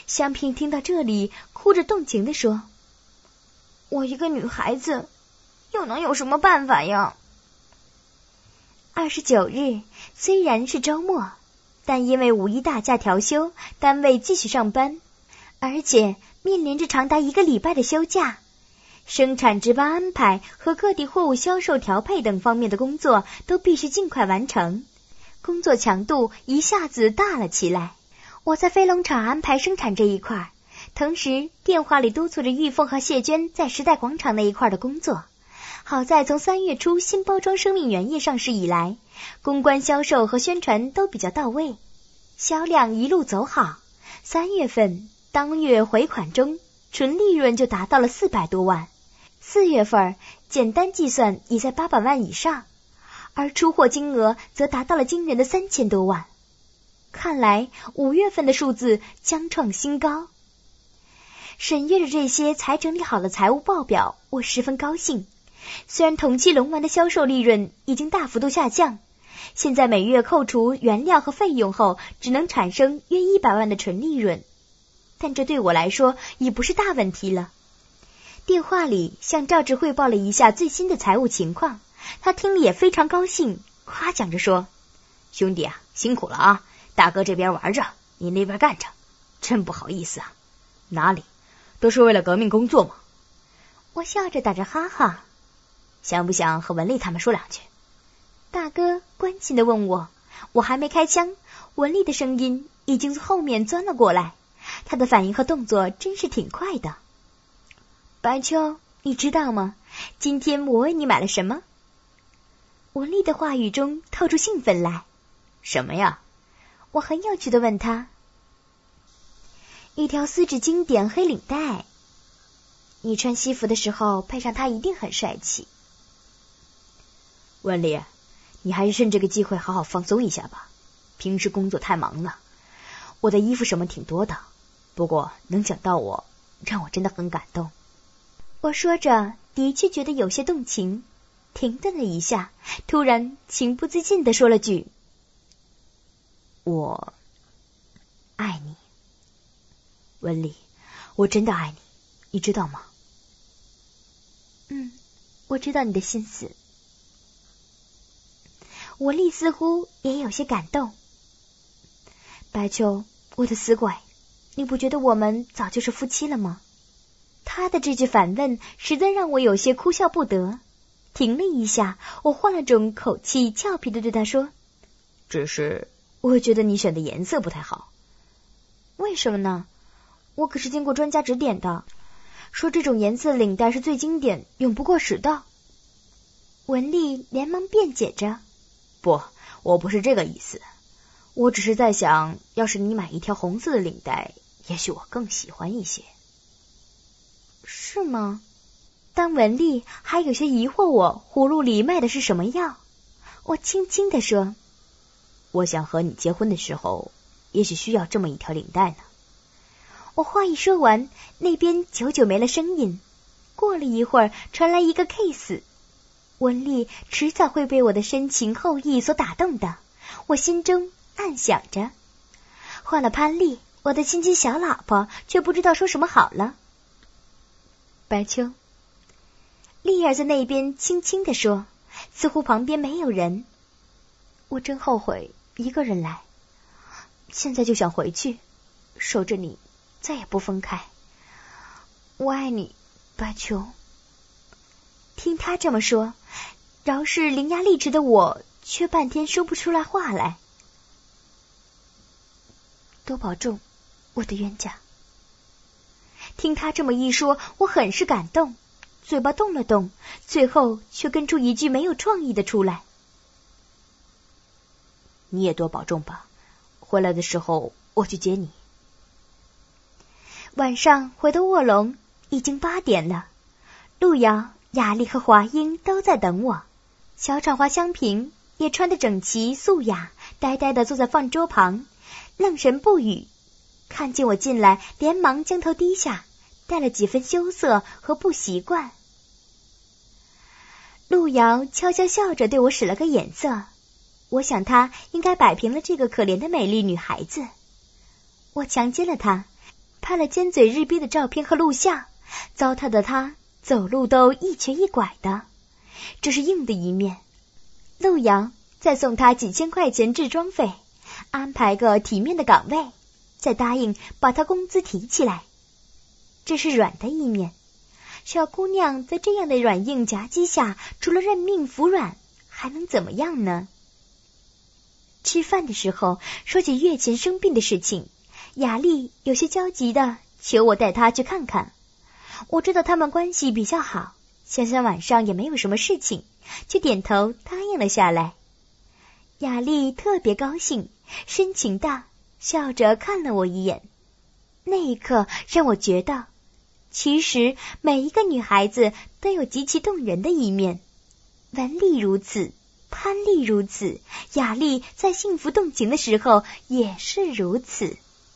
香萍听到这里，哭着动情地说：“我一个女孩子，又能有什么办法呀？”29日虽然是周末，但因为五一大假调休，单位继续上班，而且面临着长达1个礼拜的休假。生产值班安排和各地货物销售调配等方面的工作都必须尽快完成，工作强度一下子大了起来。我在飞龙厂安排生产这一块，同时电话里督促着玉凤和谢娟在时代广场那一块的工作。好在从3月初新包装生命原液上市以来，公关销售和宣传都比较到位，销量一路走好。3月份当月回款中纯利润就达到了400多万，4月份简单计算已在800万以上，而出货金额则达到了惊人的3000多万。看来5月份的数字将创新高。审阅着这些才整理好的财务报表，我十分高兴。虽然同期龙丸的销售利润已经大幅度下降，现在每月扣除原料和费用后只能产生约100万的纯利润，但这对我来说已不是大问题了。电话里向赵志汇报了一下最新的财务情况，他听了也非常高兴，夸奖着说：“兄弟啊，辛苦了啊，大哥这边玩着，你那边干着，真不好意思啊。”“哪里，都是为了革命工作嘛。”我笑着打着哈哈。“想不想和文丽他们说两句？”大哥关心地问我。我还没开腔，文丽的声音已经从后面钻了过来，她的反应和动作真是挺快的。“白秋，你知道吗？今天我为你买了什么？”文丽的话语中透出兴奋来。“什么呀？”我很有趣地问她。“一条丝质经典黑领带，你穿西服的时候配上它一定很帅气。”“文丽，你还是趁这个机会好好放松一下吧，平时工作太忙了。我的衣服什么挺多的，不过能想到我，让我真的很感动。”我说着的确觉得有些动情，停顿了一下，突然情不自禁地说了句：“我爱你，文丽，我真的爱你，你知道吗？”“我知道你的心思。”文丽似乎也有些感动。“白秋，我的死鬼，你不觉得我们早就是夫妻了吗？”他的这句反问实在让我有些哭笑不得。停了一下，我换了种口气，俏皮地对他说：“只是我觉得你选的颜色不太好。”“为什么呢？我可是经过专家指点的，说这种颜色领带是最经典永不过时的。”文丽连忙辩解着：“不，我不是这个意思，我只是在想，要是你买一条红色的领带，也许我更喜欢一些。”“是吗？”当文丽还有些疑惑我葫芦里卖的是什么药，我轻轻地说：“我想和你结婚的时候，也许需要这么一条领带呢。”我话一说完，那边久久没了声音。过了一会儿，传来一个 case。文丽迟早会被我的深情厚意所打动的，我心中暗想着。换了潘丽，我的亲亲小老婆，却不知道说什么好了。“白秋。”丽儿在那边轻轻地说，似乎旁边没有人。“我真后悔一个人来，现在就想回去，守着你，再也不分开。我爱你，白秋。”听他这么说，饶是伶牙俐齿的我，却半天说不出来话来。“多保重，我的冤家。”听他这么一说，我很是感动，嘴巴动了动，最后却跟出一句没有创意的出来：“你也多保重吧，回来的时候我去接你。”晚上回到卧龙，已经8点了。路遥、雅丽和华英都在等我，小厂花香萍也穿得整齐素雅，呆呆地坐在饭桌旁，愣神不语。看见我进来，连忙将头低下，带了几分羞涩和不习惯。路遥悄悄笑着对我使了个眼色，我想他应该摆平了这个可怜的美丽女孩子。我强奸了她， 拍了尖嘴日逼的照片和录像，糟蹋的他走路都一瘸一拐的。这是硬的一面。陆阳再送他几千块钱治装费，安排个体面的岗位，再答应把他工资提起来。这是软的一面。小姑娘在这样的软硬夹击下，除了认命服软，还能怎么样呢？吃饭的时候说起月琴生病的事情，雅丽有些焦急的求我带她去看看。我知道他们关系比较好，想想晚上也没有什么事情，就点头答应了下来。雅丽特别高兴，深情地笑着看了我一眼。那一刻让我觉得，其实每一个女孩子都有极其动人的一面，文丽如此，潘丽如此，雅丽在幸福动情的时候也是如此。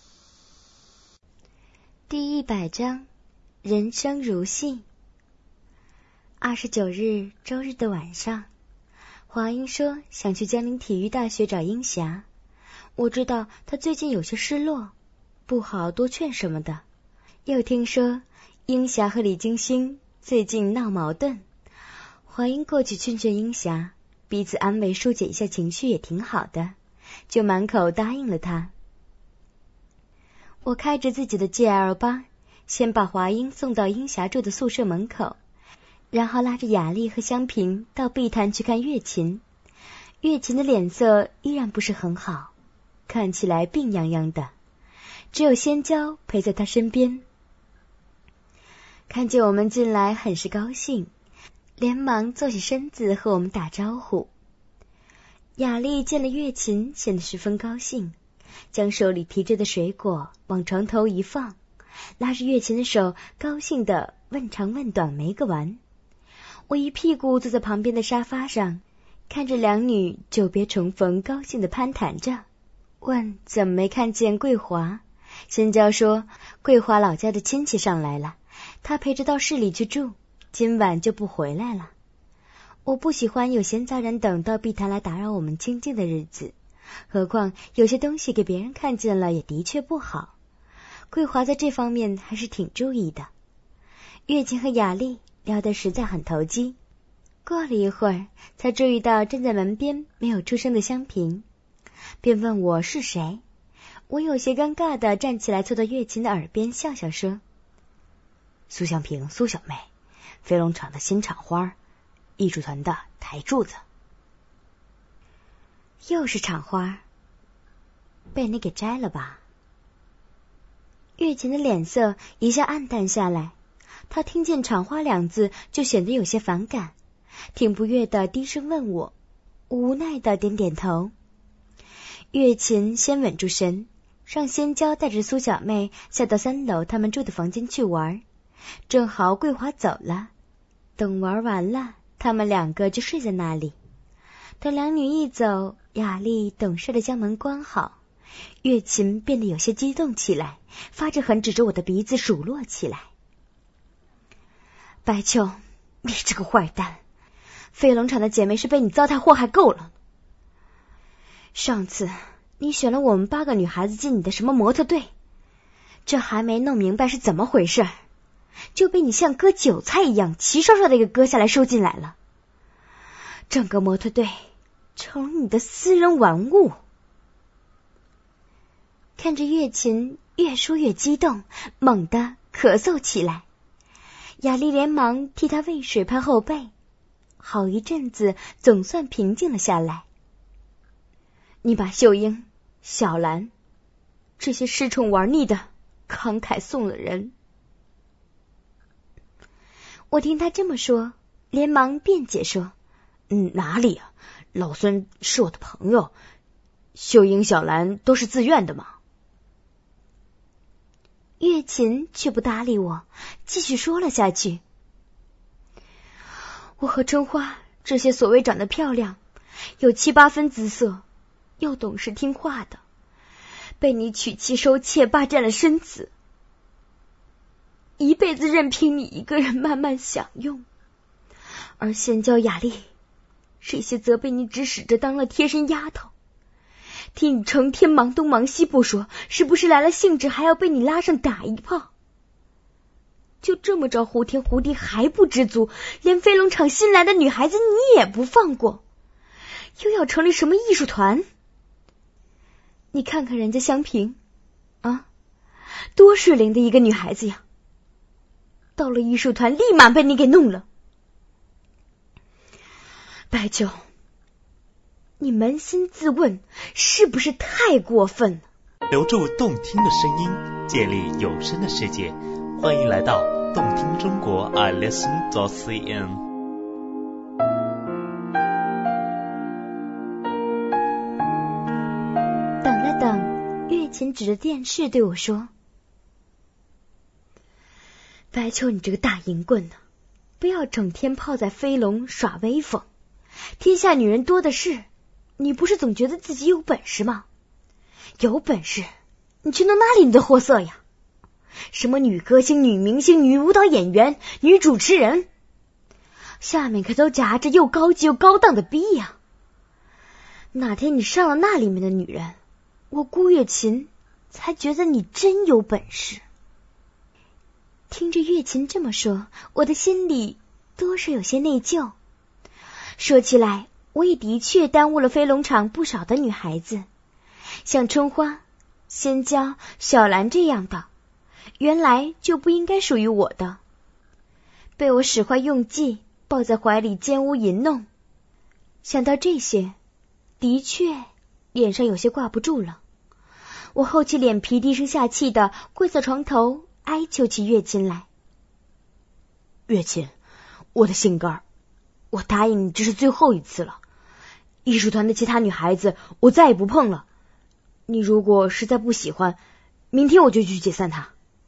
第100章，人生如戏。29日周日的晚上，华英说想去江宁体育大学找英霞。我知道她最近有些失落，不好多劝什么的。又听说英霞和李金星最近闹矛盾，华英过去劝劝英霞，彼此安慰疏解一下情绪也挺好的，就满口答应了她。我开着自己的 GL8， 先把华英送到英霞住的宿舍门口，然后拉着雅丽和香萍到碧潭去看月琴。月琴的脸色依然不是很好，看起来病怏怏的，只有仙娇陪在她身边。看见我们进来很是高兴，连忙坐起身子和我们打招呼。雅丽见了月琴显得十分高兴，将手里提着的水果往床头一放，拉着月琴的手高兴地问长问短没个完。我一屁股坐在旁边的沙发上，看着两女久别重逢高兴地攀谈着，问怎么没看见桂华。仙娇说桂华老家的亲戚上来了，她陪着到市里去住，今晚就不回来了。我不喜欢有闲杂人等到碧潭来打扰我们清静的日子，何况有些东西给别人看见了也的确不好。桂华在这方面还是挺注意的。月琴和雅丽聊得实在很投机，过了一会儿才注意到站在门边没有出声的香萍，便问我是谁。我有些尴尬地站起来凑到月琴的耳边笑笑说，苏香萍，苏小妹，飞龙场的新厂花，艺术团的台柱子。又是厂花，被你给摘了吧？月琴的脸色一下暗淡下来，她听见厂花2字就显得有些反感，挺不悦地低声问我，无奈地点点头。月琴先稳住神，让仙娇带着苏小妹下到3楼他们住的房间去玩，正好桂华走了，等玩完了他们2个就睡在那里。等两女一走，雅丽懂事地将门关好，月琴变得有些激动起来，发着狠指着我的鼻子数落起来。白秋，你这个坏蛋，飞龙场的姐妹是被你糟蹋祸害够了。上次你选了我们8个女孩子进你的什么模特队，这还没弄明白是怎么回事，就被你像割韭菜一样齐刷刷的一个割下来收进来了。整个模特队成了你的私人玩物。看着月琴越说越激动，猛地咳嗽起来，雅丽连忙替她喂水拍后背，好一阵子总算平静了下来。你把秀英、小兰这些失宠玩腻的慷慨送了人。我听他这么说，连忙辩解说，哪里啊，老孙是我的朋友，秀英、小兰都是自愿的嘛。月琴却不搭理我，继续说了下去。我和春花这些所谓长得漂亮，有7、8分姿色，又懂事听话的，被你娶妻收妾，霸占了身子，一辈子任凭你一个人慢慢享用。而仙娇、雅丽这些则被你指使着当了贴身丫头， 听你成天忙东忙西不说，是不是来了兴致还要被你拉上打一炮？就这么着胡天胡地还不知足，连飞龙场新来的女孩子你也不放过，又要成立什么艺术团？你看看人家香萍啊，多水灵的一个女孩子呀，到了艺术团立马被你给弄了。白秋，你扪心自问，是不是太过分了？ 留住动听的声音，建立有声的世界，欢迎来到动听中国 iListen.cn。 等了等，月琴指着电视对我说：白秋，你这个大淫棍呢，不要整天泡在飞龙耍威风，天下女人多的是，你不是总觉得自己有本事吗？有本事你去弄那里的货色呀，什么女歌星、女明星、女舞蹈演员、女主持人，下面可都夹着又高级又高档的逼呀。哪天你上了那里面的女人，我顾月琴才觉得你真有本事。听着月琴这么说，我的心里多少有些内疚。说起来，我也的确耽误了飞龙场不少的女孩子，像春花、仙娇、小兰这样的，原来就不应该属于我的，被我使坏用计，抱在怀里奸污淫弄。想到这些，的确脸上有些挂不住了。我厚起脸皮，低声下气的跪在床头，哀求起月琴来。月琴，我的心肝儿，我答应你这是最后一次了，艺术团的其他女孩子我再也不碰了，你如果实在不喜欢，明天我就去解散她。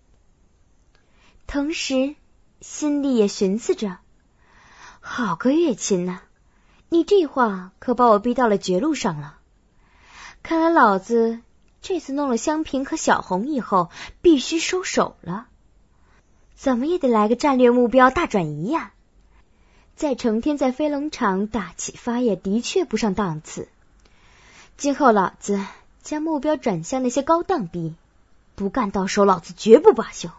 同时心里也寻思着，好个月琴啊，你这话可把我逼到了绝路上了。看来老子这次弄了香萍和小红以后必须收手了，怎么也得来个战略目标大转移呀。再成天在飞龙场打启发也的确不上档次，今后老子将目标转向那些高档逼，不干到手老子绝不罢休。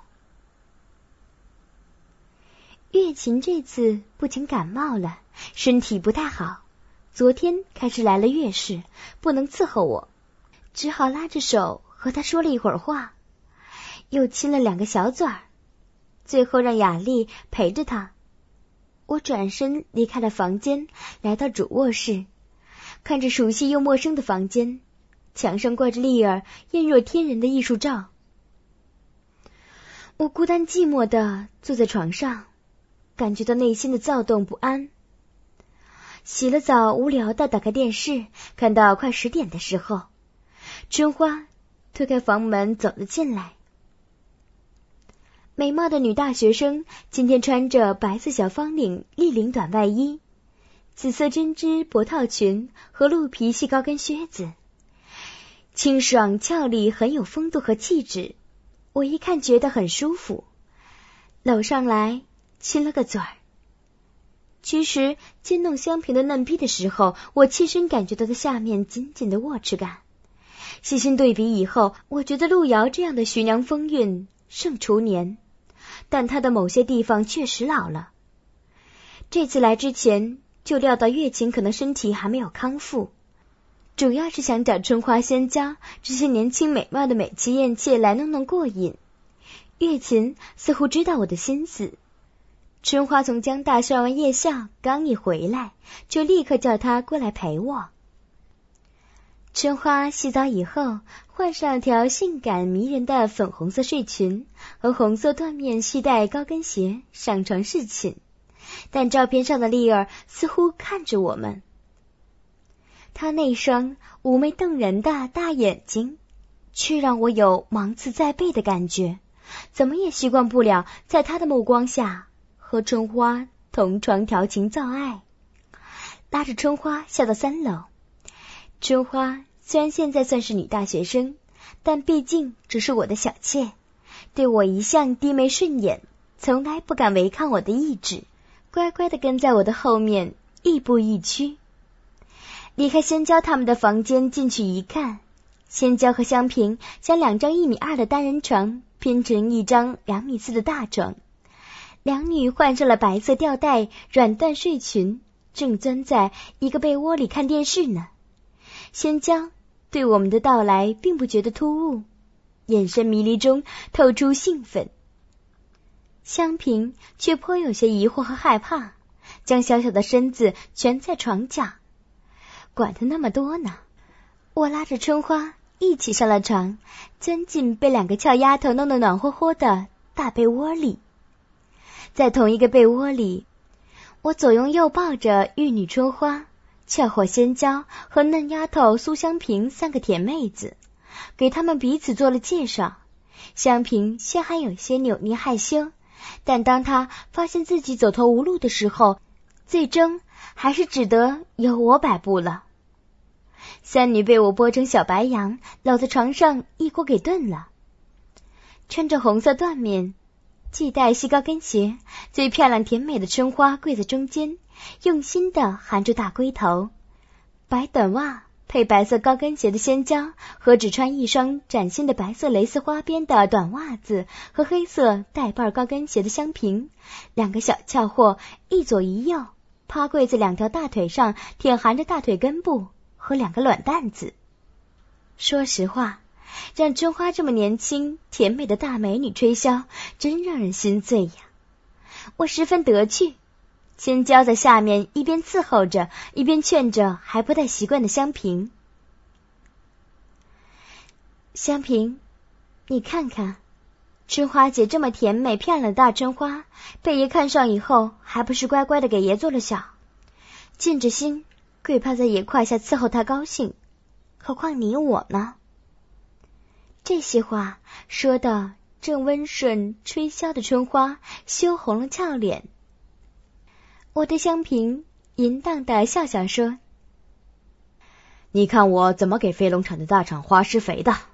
月琴这次不仅感冒了，身体不太好，昨天开始来了月事，不能伺候我，只好拉着手和他说了一会儿话，又亲了2个小嘴儿，最后让雅丽陪着他。我转身离开了房间，来到主卧室，看着熟悉又陌生的房间，墙上挂着丽儿艳若天人的艺术照。我孤单寂寞地坐在床上，感觉到内心的躁动不安。洗了澡，无聊地打开电视，看到快10点的时候，春花推开房门走了进来。美貌的女大学生今天穿着白色小方领立领短外衣，紫色针织薄套裙和鹿皮细高跟靴子，清爽俏丽，很有风度和气质。我一看觉得很舒服，搂上来亲了个嘴儿。其实牵弄香萍的嫩逼的时候，我切身感觉到的下面紧紧的握持感。细心对比以后，我觉得路遥这样的徐娘风韵胜厨年，但她的某些地方确实老了。这次来之前就料到月琴可能身体还没有康复，主要是想找春花仙娇这些年轻美貌的美妻艳妾来弄弄过瘾。月琴似乎知道我的心思，春花从江大上完夜校刚一回来，就立刻叫她过来陪我。春花洗澡以后，换上了条性感迷人的粉红色睡裙和红色缎面系带高跟鞋上床侍寝，但照片上的丽儿似乎看着我们，她那双妩媚动人的大眼睛却让我有芒刺在背的感觉，怎么也习惯不了在她的目光下和春花同床调情造爱。拉着春花下到3楼，春花虽然现在算是女大学生，但毕竟只是我的小妾，对我一向低眉顺眼，从来不敢违抗我的意志，乖乖地跟在我的后面，亦步亦趋。 离开仙娇他们的房间进去一看，仙娇和香萍将2张1.2米的单人床拼成一张2.4米的大床，两女换上了白色吊带软缎睡裙，正钻在一个被窝里看电视呢。仙娇对我们的到来并不觉得突兀，眼神迷离中透出兴奋。香萍却颇有些疑惑和害怕，将小小的身子蜷在床角。管得那么多呢？我拉着春花一起上了床，钻进被2个俏丫头弄得暖和和的大被窝里。在同一个被窝里，我左拥右抱着玉女春花、俏火仙娇和嫩丫头苏香萍3个甜妹子，给他们彼此做了介绍。香萍先还有些扭捏害羞，但当她发现自己走投无路的时候，最终还是只得由我摆布了。3女被我剥成小白羊，搂在床上一锅给炖了。穿着红色缎面，系带细高跟鞋，最漂亮甜美的春花跪在中间，用心地含住大龟头。白短袜配白色高跟鞋的仙娇，和只穿一双崭新的白色蕾丝花边的短袜子和黑色带瓣高跟鞋的香萍，2个小俏货一左一右趴跪在2条大腿上，舔含着大腿根部和2个卵蛋子。说实话，让春花这么年轻甜美的大美女吹箫，真让人心醉呀！我十分得趣。仙娇在下面一边伺候着，一边劝着还不太习惯的香萍。香萍，你看看，春花姐这么甜美漂亮的大春花，被爷看上以后，还不是乖乖的给爷做了小，尽着心跪趴在爷胯下伺候她高兴，何况你我呢？这些话说的正温顺吹箫的春花羞红了俏脸。我对香萍淫荡的笑笑说：“ 你看我怎么给飞龙场的大厂花施肥的。”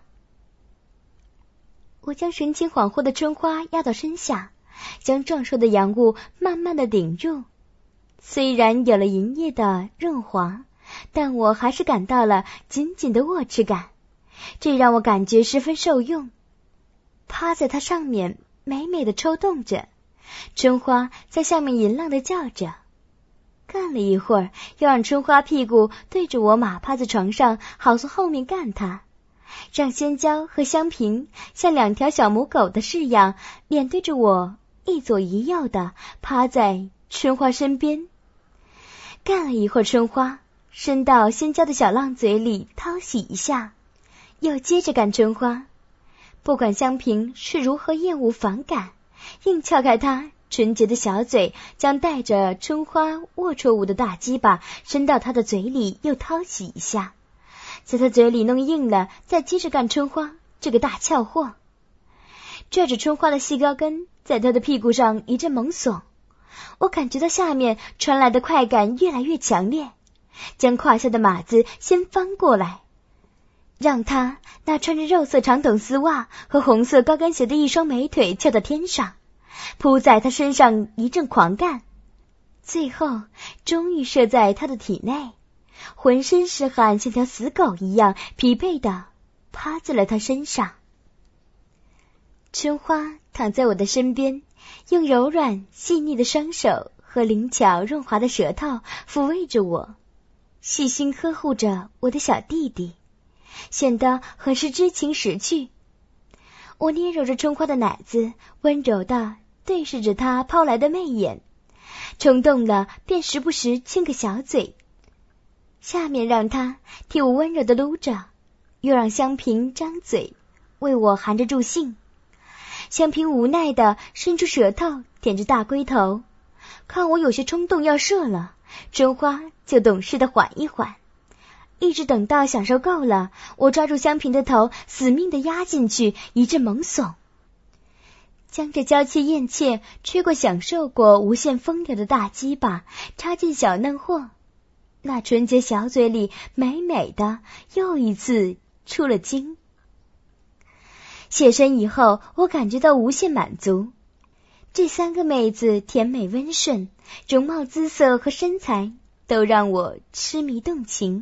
我将神情恍惚的春花压到身下，将壮硕的阳物慢慢的顶入。虽然有了银液的润滑，但我还是感到了紧紧的握持感，这让我感觉十分受用。趴在它上面美美的抽动着，春花在下面淫浪的叫着。干了一会儿，又让春花屁股对着我马趴在床上，好从后面干它，让仙娇和香萍像2条小母狗的式样，脸对着我一左一右的趴在春花身边。干了一会儿，春花伸到仙娇的小浪嘴里掏洗一下，又接着干春花。不管香萍是如何厌恶反感，硬撬开她纯洁的小嘴，将带着春花龌龊物的大鸡巴伸到她的嘴里又掏洗一下，在她嘴里弄硬了，再接着干春花这个大俏货。拽着春花的细高跟在她的屁股上一阵猛耸，我感觉到下面传来的快感越来越强烈，将胯下的马子先翻过来，让她那穿着肉色长筒丝袜和红色高跟鞋的一双美腿翘到天上，扑在她身上一阵狂干，最后终于射在她的体内，浑身是汗，像条死狗一样疲惫地趴在了她身上。春花躺在我的身边，用柔软细腻的双手和灵巧润滑的舌头抚慰着我，细心呵护着我的小弟弟，显得很是知情识趣。我捏揉着春花的奶子，温柔地对视着她抛来的媚眼，冲动了便时不时亲个小嘴，下面让她替我温柔地撸着，又让香萍张嘴为我含着助兴。香萍无奈地伸出舌头舔着大龟头，看我有些冲动要射了，春花就懂事地缓一缓，一直等到享受够了，我抓住香萍的头死命地压进去，一阵猛耸，将这娇怯艳怯吹过享受过无限风流的大鸡巴插进小嫩货，那纯洁小嘴里美美的又一次出了精。现身以后，我感觉到无限满足。这3个妹子甜美温顺，容貌姿色和身材都让我痴迷动情。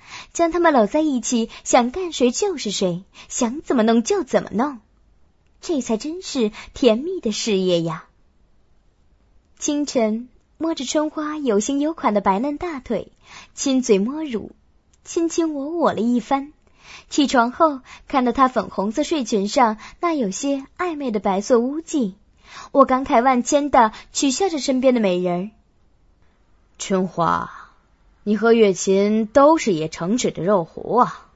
将他们搂在一起，想干谁就是谁，想怎么弄就怎么弄，这才真是甜蜜的事业呀。清晨摸着春花有型有款的白嫩大腿，亲嘴摸乳，卿卿我了一番。起床后看到她粉红色睡裙上那有些暧昧的白色污迹，我感慨万千地取笑着身边的美人儿。 春花，你和月琴都是也城池的肉壶啊。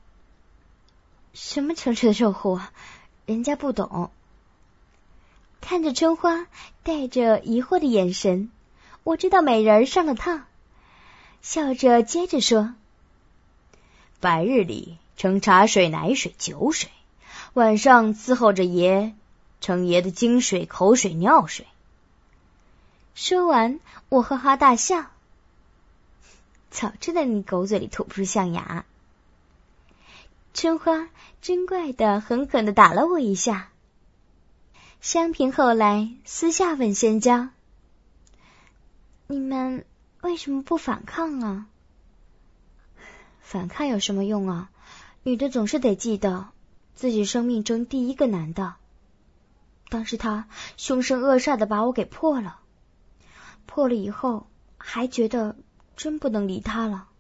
什么城池的肉壶啊，人家不懂。看着春花带着疑惑的眼神，我知道美人儿上了当，笑着接着说， 白日里盛茶水奶水酒水，晚上伺候着爷盛爷的精水口水尿水。 说完我哈哈大笑，早知道你狗嘴里吐不出象牙。春花真怪的狠狠地打了我一下。香萍后来私下问仙娇，你们为什么不反抗啊？反抗有什么用啊？女的总是得记得自己生命中第一个男的。当时他凶神恶煞的把我给破了以后，还觉得真不能离他了。